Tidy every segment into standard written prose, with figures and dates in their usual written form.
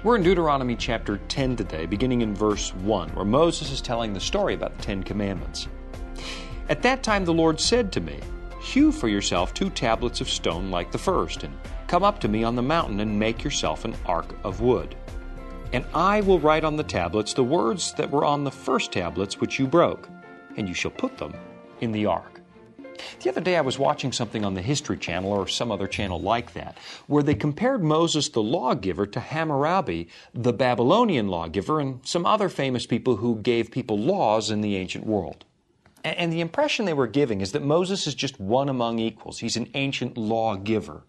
We're in Deuteronomy chapter 10 today, beginning in verse 1, where Moses is telling the story about the Ten Commandments. At that time the Lord said to me, "Hew for yourself 2 tablets of stone like the first, and come up to me on the mountain and make yourself an ark of wood. And I will write on the tablets the words that were on the first tablets which you broke, and you shall put them in the ark." The other day I was watching something on the History Channel or some other channel like that, where they compared Moses the lawgiver to Hammurabi, the Babylonian lawgiver, and some other famous people who gave people laws in the ancient world. And the impression they were giving is that Moses is just one among equals. He's an ancient lawgiver.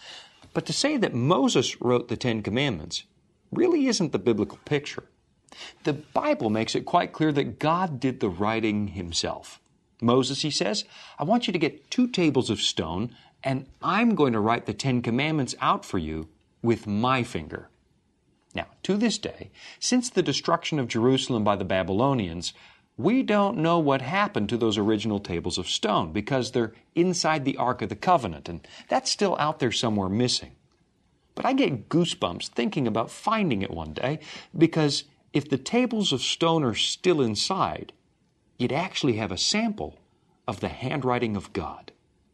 But to say that Moses wrote the Ten Commandments really isn't the biblical picture. The Bible makes it quite clear that God did the writing himself. Moses, he says, "I want you to get 2 tables of stone, and I'm going to write the Ten Commandments out for you with my finger." Now, to this day, since the destruction of Jerusalem by the Babylonians, we don't know what happened to those original tables of stone because they're inside the Ark of the Covenant, and that's still out there somewhere missing. But I get goosebumps thinking about finding it one day, because if the tables of stone are still inside, you'd actually have a sample of the handwriting of God.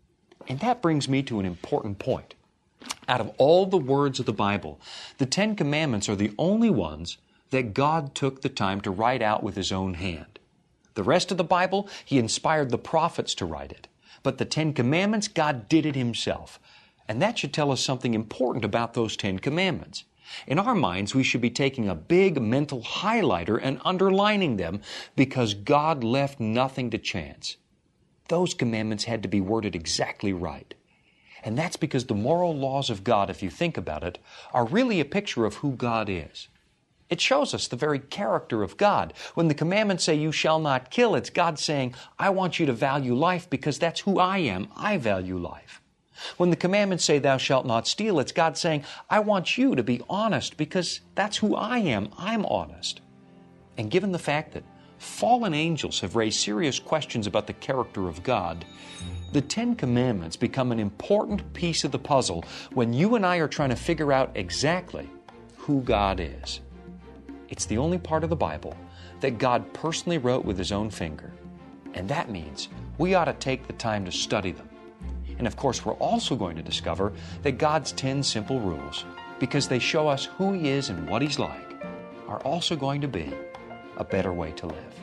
And that brings me to an important point. Out of all the words of the Bible, the Ten Commandments are the only ones that God took the time to write out with His own hand. The rest of the Bible, He inspired the prophets to write it. But the Ten Commandments, God did it Himself. And that should tell us something important about those Ten Commandments. In our minds, we should be taking a big mental highlighter and underlining them because God left nothing to chance. Those commandments had to be worded exactly right. And that's because the moral laws of God, if you think about it, are really a picture of who God is. It shows us the very character of God. When the commandments say, "You shall not kill," it's God saying, "I want you to value life because that's who I am. I value life." When the commandments say, "Thou shalt not steal," it's God saying, "I want you to be honest because that's who I am. I'm honest." And given the fact that fallen angels have raised serious questions about the character of God, the Ten Commandments become an important piece of the puzzle when you and I are trying to figure out exactly who God is. It's the only part of the Bible that God personally wrote with His own finger. And that means we ought to take the time to study them. And of course, we're also going to discover that God's 10 simple rules, because they show us who He is and what He's like, are also going to be a better way to live.